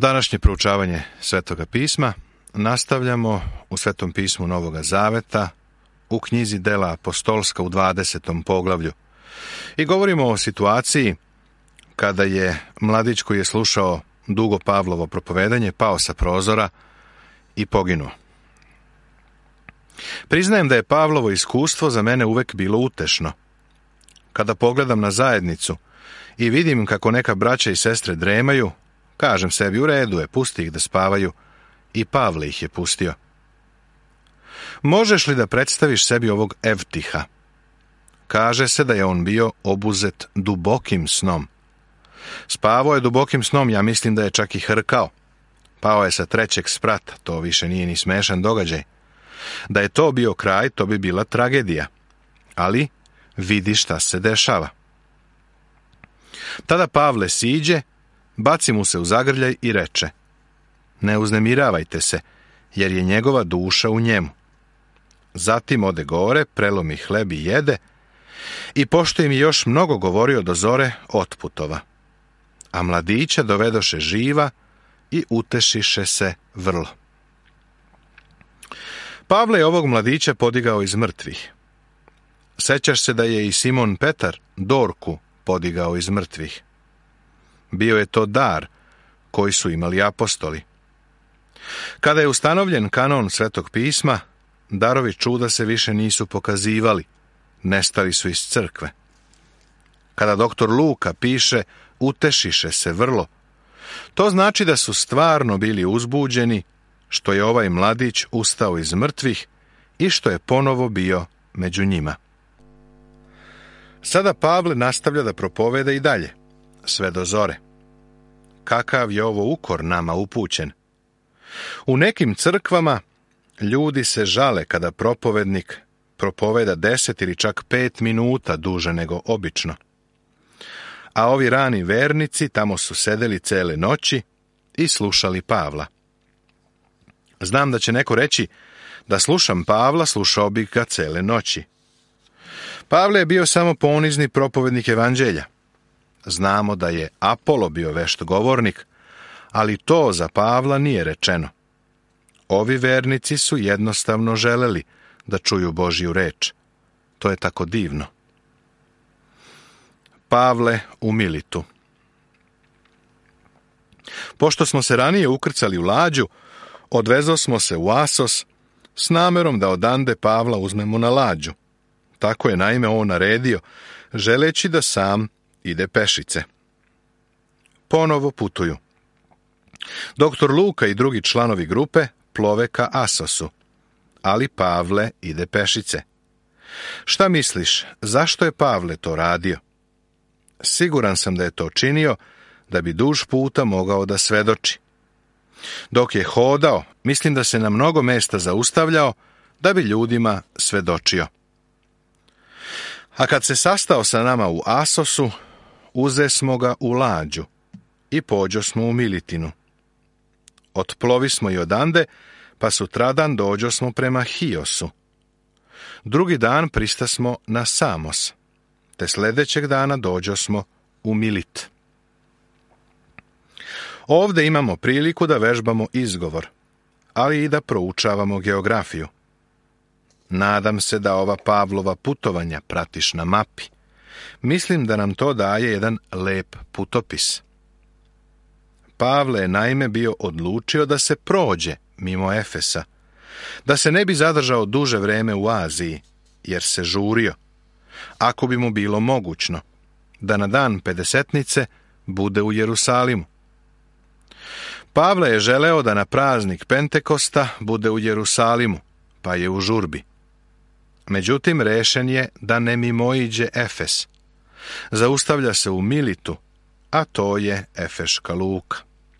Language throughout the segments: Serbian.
Današnje proučavanje Svetoga pisma nastavljamo u Svetom pismu Novoga Zaveta u knjizi Dela apostolska u 20. poglavlju. I govorimo o situaciji kada je mladić koji je slušao dugo Pavlovo propovedanje pao sa prozora i poginuo. Priznajem da je Pavlovo iskustvo za mene uvek bilo utešno. Kada pogledam na zajednicu i vidim kako neka braća i sestre dremaju, kažem sebi, u redu je, pusti ih da spavaju, i Pavle ih je pustio. Možeš li da predstaviš sebi ovog Evtiha? Kaže se da je on bio obuzet dubokim snom. Spavao je dubokim snom, ja mislim da je čak i hrkao. Pao je sa 3. sprata, to više nije ni smešan događaj. Da je to bio kraj, to bi bila tragedija. Ali vidi šta se dešava. Tada Pavle siđe, baci mu se u zagrljaj i reče: ne uznemiravajte se, jer je njegova duša u njemu. Zatim ode gore, prelomi hleb i jede, i pošto im je još mnogo govorio do zore, otputova. A mladića dovedoše živa i utešiše se vrlo. Pavle je ovog mladića podigao iz mrtvih. Sećaš se da je i Simon Petar Dorku podigao iz mrtvih. Bio je to dar koji su imali apostoli. Kada je ustanovljen kanon Svetog pisma, darovi čuda se više nisu pokazivali, nestali su iz crkve. Kada doktor Luka piše utešiše se vrlo, to znači da su stvarno bili uzbuđeni što je ovaj mladić ustao iz mrtvih i što je ponovo bio među njima. Sada Pavle nastavlja da propoveda i dalje, sve do zore. Kakav je ovo ukor nama upućen? U nekim crkvama ljudi se žale kada propovednik propoveda 10 ili čak 5 minuta duže nego obično. A ovi rani vernici tamo su sedeli cele noći i slušali Pavla. Znam da će neko reći da slušam Pavla, slušao bih ga cele noći. Pavle je bio samo ponizni propovednik evanđelja. Znamo da je Apolo bio vešt govornik, ali to za Pavla nije rečeno. Ovi vernici su jednostavno želeli da čuju Božju reč. To je tako divno. Pavle u Militu. Pošto smo se ranije ukrcali u lađu, odvezo smo se u Asos s namerom da odande Pavla uzmemo na lađu. Tako je naime on naredio, želeći da sam ide pešice. Ponovo putuju. Doktor Luka i drugi članovi grupe plove ka Asosu, ali Pavle ide pešice. Šta misliš, zašto je Pavle to radio? Siguran sam da je to činio da bi duž puta mogao da svedoči. Dok je hodao, mislim da se na mnogo mesta zaustavljao da bi ljudima svedočio. A kad se sastao sa nama u Asosu, uze smo ga u lađu i pođo smo u Militinu. Otplovi smo i odande, pa sutradan dođo smo prema Hiosu. Drugi dan pristasmo na Samos, te sledećeg dana dođo smo u Milit. Ovde imamo priliku da vežbamo izgovor, ali i da proučavamo geografiju. Nadam se da ova Pavlova putovanja pratiš na mapi. Mislim da nam to daje jedan lep putopis. Pavle je naime bio odlučio da se prođe mimo Efesa, da se ne bi zadržao duže vreme u Aziji, jer se žurio, ako bi mu bilo mogućno, da na dan Pedesetnice bude u Jerusalimu. Pavle je želeo da na praznik Pentekosta bude u Jerusalimu, pa je u žurbi. Međutim, rešen je da ne mimoiđe Efes. Zaustavlja se u Militu, a to je Efeška luka.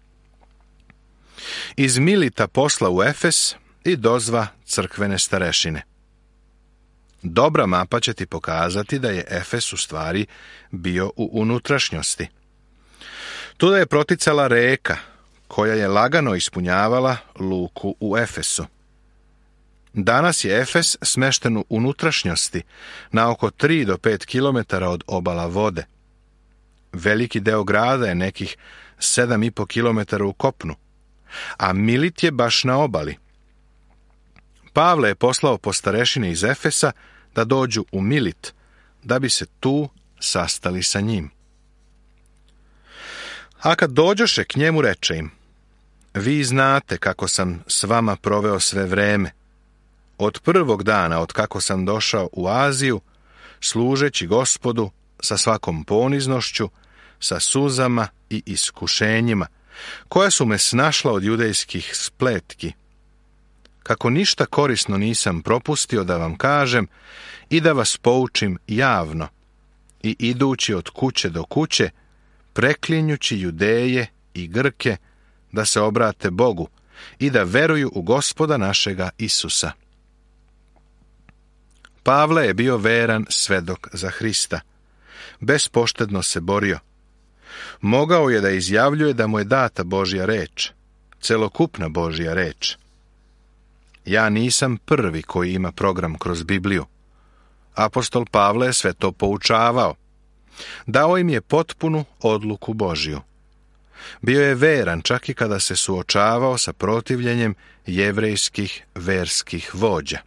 Iz Milita posla u Efes i dozva crkvene starešine. Dobra mapa će ti pokazati da je Efes u stvari bio u unutrašnjosti. Tuda je proticala reka, koja je lagano ispunjavala luku u Efesu. Danas je Efes smešten u unutrašnjosti, na oko 3 do 5 kilometara od obala vode. Veliki deo grada je nekih 7,5 kilometara u kopnu, a Milit je baš na obali. Pavle je poslao postarešine iz Efesa da dođu u Milit, da bi se tu sastali sa njim. A kad dođoše k njemu, reče im: vi znate kako sam s vama proveo sve vreme, od prvog dana od kako sam došao u Aziju, služeći Gospodu sa svakom poniznošću, sa suzama i iskušenjima, koja su me snašla od judejskih spletki. Kako ništa korisno nisam propustio da vam kažem i da vas poučim javno, i idući od kuće do kuće, preklinjući Judeje i Grke da se obrate Bogu i da veruju u Gospoda našega Isusa. Pavle je bio veran svedok za Hrista. Bespoštedno se borio. Mogao je da izjavljuje da mu je data Božja reč, celokupna Božja reč. Ja nisam prvi koji ima program kroz Bibliju. Apostol Pavle je sve to poučavao. Dao im je potpunu odluku Božju. Bio je veran čak i kada se suočavao sa protivljenjem jevrejskih verskih vođa.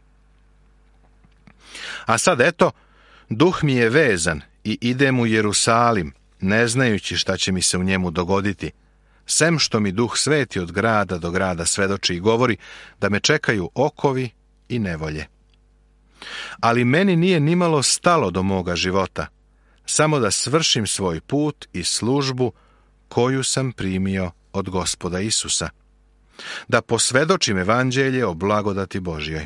A sad eto, duh mi je vezan i idem u Jerusalim, ne znajući šta će mi se u njemu dogoditi, sem što mi Duh Sveti od grada do grada svedoči i govori da me čekaju okovi i nevolje. Ali meni nije nimalo stalo do moga života, samo da svršim svoj put i službu koju sam primio od Gospoda Isusa, da posvedočim evanđelje o blagodati Božjoj.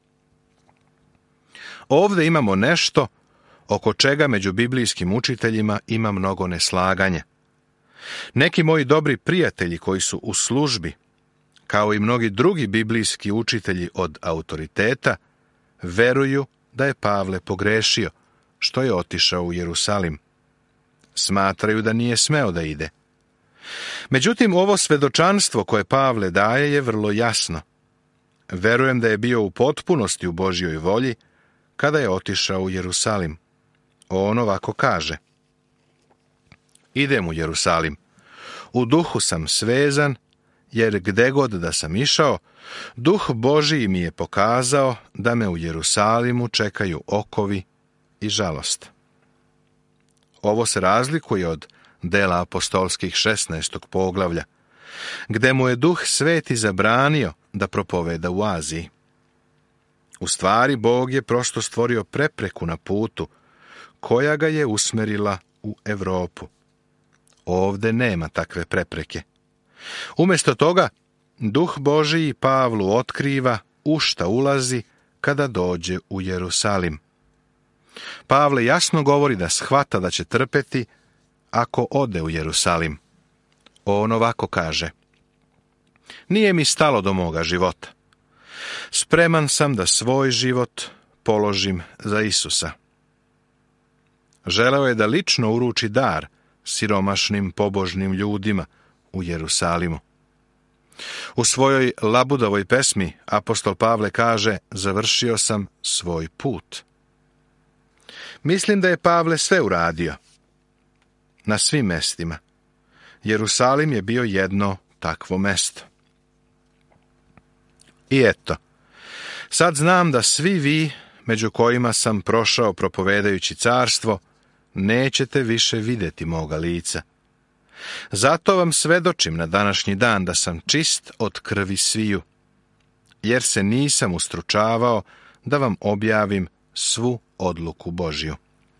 Ovdje imamo nešto oko čega među biblijskim učiteljima ima mnogo neslaganja. Neki moji dobri prijatelji koji su u službi, kao i mnogi drugi biblijski učitelji od autoriteta, veruju da je Pavle pogrešio, što je otišao u Jerusalim. Smatraju da nije smeo da ide. Međutim, ovo svedočanstvo koje Pavle daje je vrlo jasno. Verujem da je bio u potpunosti u Božjoj volji kada je otišao u Jerusalim. On ovako kaže: idem u Jerusalim. U duhu sam svezan, jer gde god da sam išao, Duh Božji mi je pokazao da me u Jerusalimu čekaju okovi i žalost. Ovo se razlikuje od dela apostolskih 16. poglavlja, gde mu je Duh Sveti zabranio da propoveda u Aziji. U stvari, Bog je prosto stvorio prepreku na putu, koja ga je usmerila u Evropu. Ovde nema takve prepreke. Umjesto toga, Duh Božji Pavlu otkriva u šta ulazi kada dođe u Jerusalim. Pavle jasno govori da shvata da će trpeti ako ode u Jerusalim. On ovako kaže: nije mi stalo do moga života. Spreman sam da svoj život položim za Isusa. Želeo je da lično uruči dar siromašnim pobožnim ljudima u Jerusalimu. U svojoj Labudovoj pesmi apostol Pavle kaže: završio sam svoj put. Mislim da je Pavle sve uradio. Na svim mestima. Jerusalim je bio jedno takvo mesto. I eto, sad znam da svi vi, među kojima sam prošao propovedajući carstvo, nećete više vidjeti moga lica. Zato vam svedočim na današnji dan da sam čist od krvi sviju, jer se nisam ustručavao da vam objavim svu odluku Božju.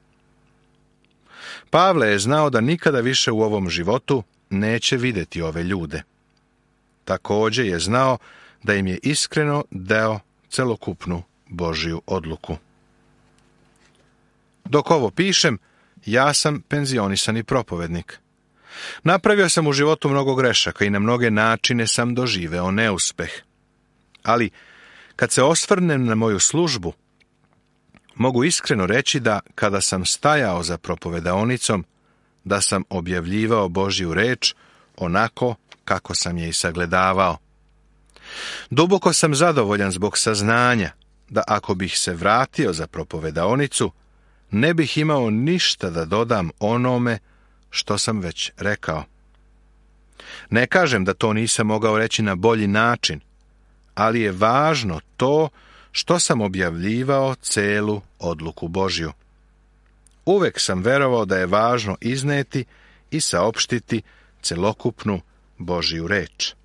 Pavle je znao da nikada više u ovom životu neće vidjeti ove ljude. Također je znao da im je iskreno dao celokupnu Božju odluku. Dok ovo pišem, ja sam penzionisani propovednik. Napravio sam u životu mnogo grešaka i na mnoge načine sam doživeo neuspeh. Ali, kad se osvrnem na moju službu, mogu iskreno reći da, kada sam stajao za propovedaonicom, da sam objavljivao Božju reč onako kako sam je i sagledavao. Duboko sam zadovoljan zbog saznanja da ako bih se vratio za propovedaonicu, ne bih imao ništa da dodam onome što sam već rekao. Ne kažem da to nisam mogao reći na bolji način, ali je važno to što sam objavljivao celu odluku Božju. Uvek sam verovao da je važno izneti i saopštiti celokupnu Božju reč.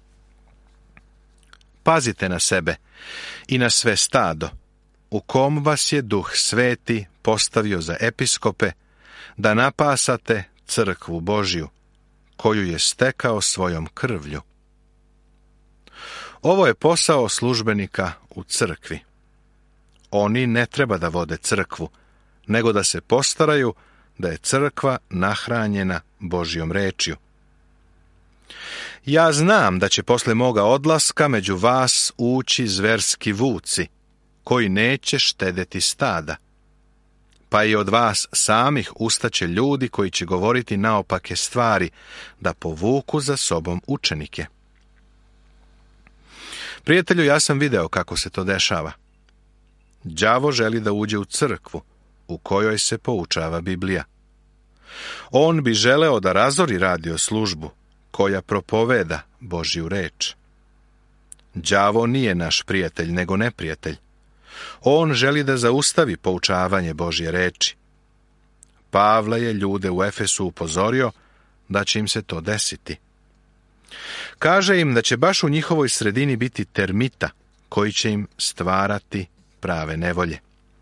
Pazite na sebe i na sve stado, u kom vas je Duh Sveti postavio za episkope, da napasate crkvu Božju, koju je stekao svojom krvlju. Ovo je posao službenika u crkvi. Oni ne treba da vode crkvu, nego da se postaraju da je crkva nahranjena Božjom rečju. Ja znam da će posle moga odlaska među vas ući zverski vuci, koji neće štedeti stada. Pa i od vas samih ustaće ljudi koji će govoriti naopake stvari, da povuku za sobom učenike. Prijatelju, ja sam video kako se to dešava. Đavo želi da uđe u crkvu, u kojoj se poučava Biblija. On bi želeo da razori radio službu, koja propoveda Božju reč. Đavo nije naš prijatelj, nego neprijatelj. On želi da zaustavi poučavanje Božje reči. Pavle je ljude u Efesu upozorio da će im se to desiti. Kaže im da će baš u njihovoj sredini biti termita, koji će im stvarati prave nevolje.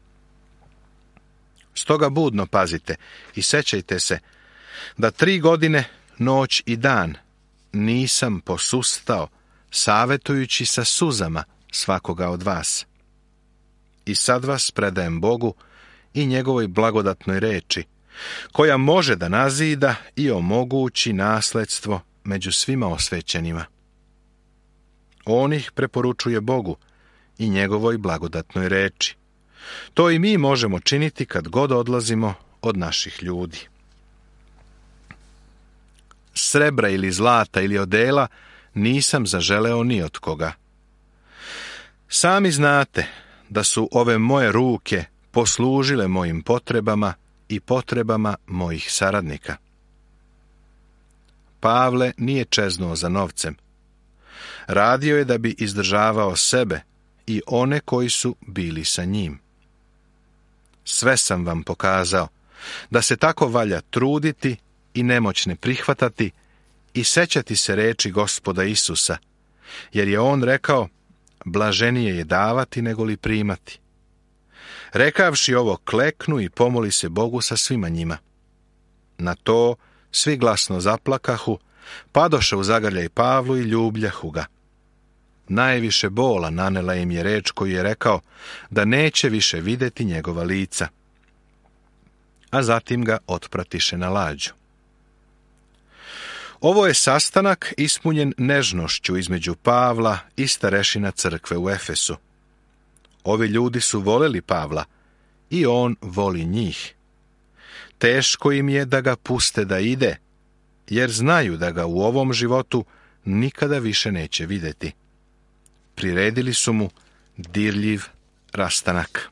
Stoga budno pazite i sećajte se da 3 godine, noć i dan, nisam posustao, savetujući sa suzama svakoga od vas. I sad vas predajem Bogu i njegovoj blagodatnoj reči, koja može da nazida i omogući nasledstvo među svima osvećenima. On ih preporučuje Bogu i njegovoj blagodatnoj reči. To i mi možemo činiti kad god odlazimo od naših ljudi. Srebra ili zlata ili odela nisam zaželeo ni od koga. Sami znate da su ove moje ruke poslužile mojim potrebama i potrebama mojih saradnika. Pavle nije čeznuo za novcem. Radio je da bi izdržavao sebe i one koji su bili sa njim. Sve sam vam pokazao, da se tako valja truditi i nemoćne prihvatati i sećati se reči Gospoda Isusa, jer je on rekao, blaženije je davati nego li primati. Rekavši ovo, kleknu i pomoli se Bogu sa svima njima. Na to svi glasno zaplakahu, padoše u zagrljaj Pavlu i ljubljahu ga. Najviše bola nanela im je reč koju je rekao da neće više videti njegova lica. A zatim ga otpratiše na lađu. Ovo je sastanak ispunjen nežnošću između Pavla i starešina crkve u Efesu. Ovi ljudi su voleli Pavla i on voli njih. Teško im je da ga puste da ide, jer znaju da ga u ovom životu nikada više neće videti. Priredili su mu dirljiv rastanak.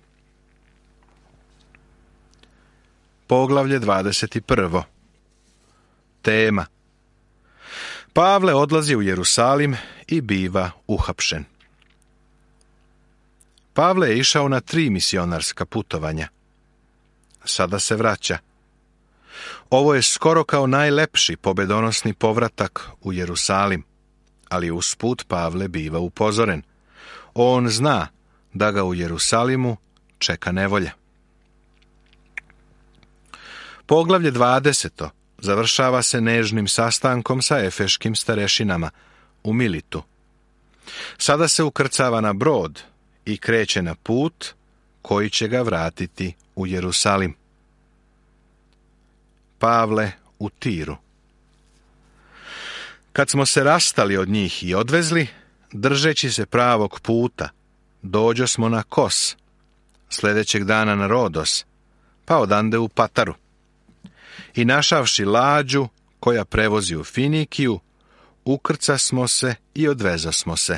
Poglavlje 21. Tema: Pavle odlazi u Jerusalim i biva uhapšen. Pavle je išao na 3 misionarska putovanja. Sada se vraća. Ovo je skoro kao najlepši pobedonosni povratak u Jerusalim, ali usput Pavle biva upozoren. On zna da ga u Jerusalimu čeka nevolja. Poglavlje 20. završava se nežnim sastankom sa efeškim starešinama u Militu. Sada se ukrcava na brod i kreće na put koji će ga vratiti u Jerusalim. Pavle u Tiru. Kad smo se rastali od njih i odvezli, držeći se pravog puta, dođo smo na Kos, sljedećeg dana na Rodos, pa odande u Pataru. I našavši lađu koja prevozi u Finikiju, ukrca smo se i odveza smo se.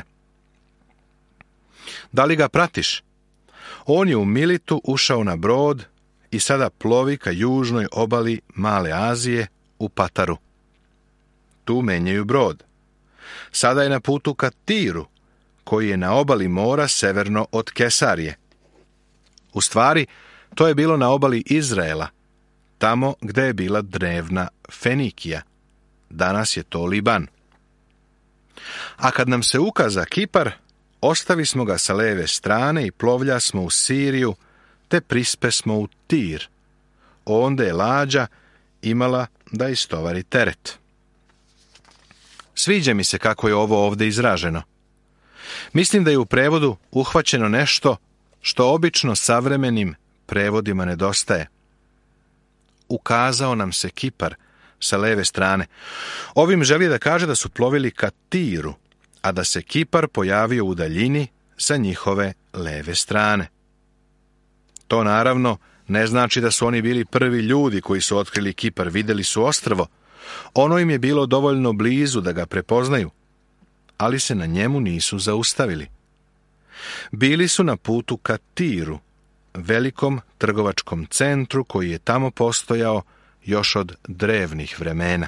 Da li ga pratiš? On je u Militu ušao na brod i sada plovi ka južnoj obali Male Azije u Pataru. tu menjaju brod. Sada je na putu ka Tiru, koji je na obali mora severno od Kesarije. U stvari, to je bilo na obali Izraela, tamo gde je bila drevna Fenikija. Danas je to Liban. A kad nam se ukaza Kipar, ostavi smo ga sa leve strane i plovlja smo u Siriju, te prispe smo u Tir. Onda je lađa imala da istovari teret. Sviđa mi se kako je ovo ovdje izraženo. Mislim da je u prevodu uhvaćeno nešto što obično savremenim prevodima nedostaje. Ukazao nam se Kipar sa leve strane. Ovim želi da kaže da su plovili ka Tiru, a da se Kipar pojavio u daljini sa njihove leve strane. To naravno ne znači da su oni bili prvi ljudi koji su otkrili Kipar, vidjeli su ostrvo. Ono im je bilo dovoljno blizu da ga prepoznaju, ali se na njemu nisu zaustavili. Bili su na putu ka Tiru, velikom trgovačkom centru koji je tamo postojao još od drevnih vremena.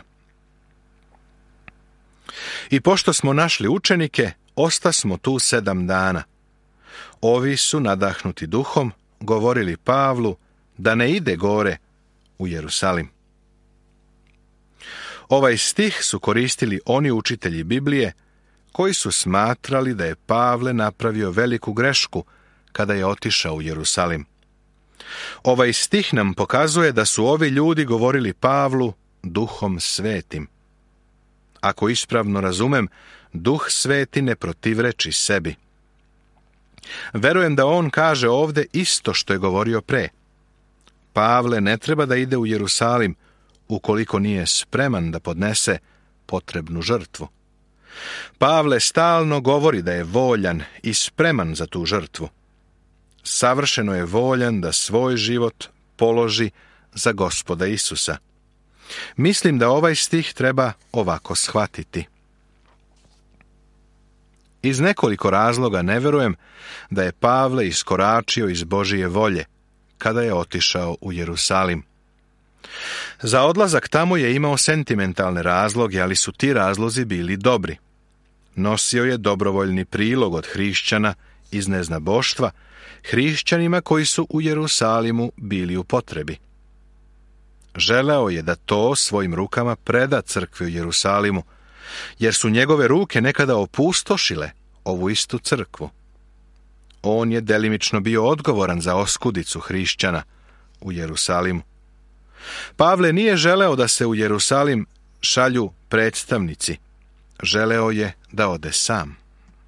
I pošto smo našli učenike, ostasmo tu 7 dana. Ovi su, nadahnuti duhom, govorili Pavlu da ne ide gore u Jerusalim. Ovaj stih su koristili oni učitelji Biblije koji su smatrali da je Pavle napravio veliku grešku kada je otišao u Jerusalim. Ovaj stih nam pokazuje da su ovi ljudi govorili Pavlu Duhom Svetim. Ako ispravno razumem, Duh Sveti ne protivreči sebi. Verujem da on kaže ovdje isto što je govorio pre. Pavle ne treba da ide u Jerusalim ukoliko nije spreman da podnese potrebnu žrtvu. Pavle stalno govori da je voljan i spreman za tu žrtvu. Savršeno je voljan da svoj život položi za Gospoda Isusa. Mislim da ovaj stih treba ovako shvatiti. Iz nekoliko razloga ne verujem da je Pavle iskoračio iz Božije volje kada je otišao u Jerusalim. Za odlazak tamo je imao sentimentalne razloge, ali su ti razlozi bili dobri. Nosio je dobrovoljni prilog od hrišćana iz neznaboštva, hrišćanima koji su u Jerusalimu bili u potrebi. Želeo je da to svojim rukama preda crkvi u Jerusalimu, jer su njegove ruke nekada opustošile ovu istu crkvu. On je delimično bio odgovoran za oskudicu hrišćana u Jerusalimu. Pavle nije želeo da se u Jerusalim šalju predstavnici. Želeo je da ode sam.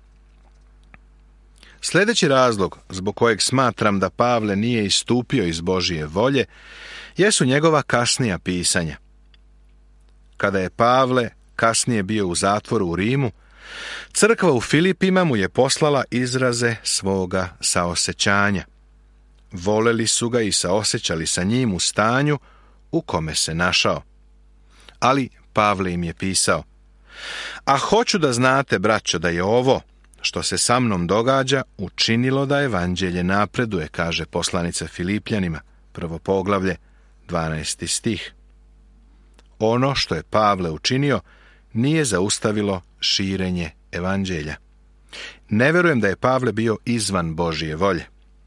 Sljedeći razlog zbog kojeg smatram da Pavle nije istupio iz Božije volje jesu njegova kasnija pisanja. Kada je Pavle kasnije bio u zatvoru u Rimu, crkva u Filipima mu je poslala izraze svoga saosećanja. Voleli su ga i saosećali sa njim u stanju u kome se našao. Ali Pavle im je pisao: a hoću da znate, braćo, da je ovo što se sa mnom događa učinilo da evanđelje napreduje, kaže poslanica Filipljanima, 1. poglavlje, 12. stih. Ono što je Pavle učinio nije zaustavilo širenje evanđelja. Ne verujem da je Pavle bio izvan Božije volje.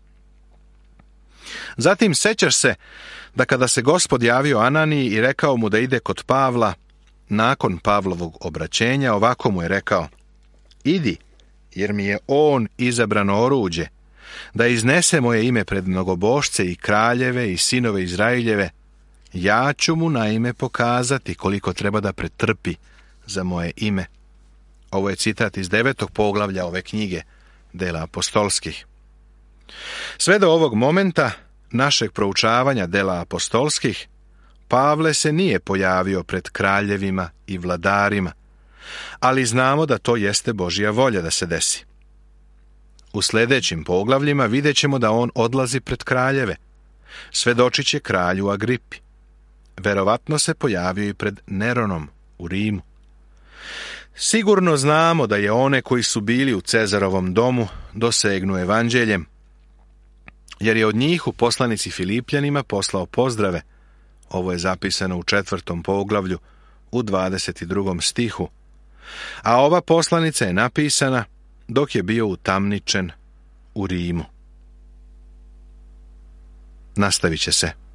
Zatim sećaš se da kada se Gospod javio Ananiji i rekao mu da ide kod Pavla, nakon Pavlovog obraćenja ovako mu je rekao: idi, jer mi je on izabrano oruđe, da iznese moje ime pred mnogobošce i kraljeve i sinove Izraeljeve. Ja ću mu naime pokazati koliko treba da pretrpi za moje ime. Ovo je citat iz 9. poglavlja ove knjige, Dela apostolskih. Sve do ovog momenta našeg proučavanja Dela apostolskih, Pavle se nije pojavio pred kraljevima i vladarima, ali znamo da to jeste Božja volja da se desi. U sljedećim poglavljima vidjet ćemo da on odlazi pred kraljeve. Svedočit će kralju Agripi. Verovatno se pojavio i pred Neronom u Rimu. Sigurno znamo da je one koji su bili u Cezarovom domu dosegnu evanđeljem, jer je od njih u poslanici Filipljanima poslao pozdrave. Ovo je zapisano u 4. poglavlju u 22. stihu, a ova poslanica je napisana dok je bio utamničen u Rimu. Nastavit će se.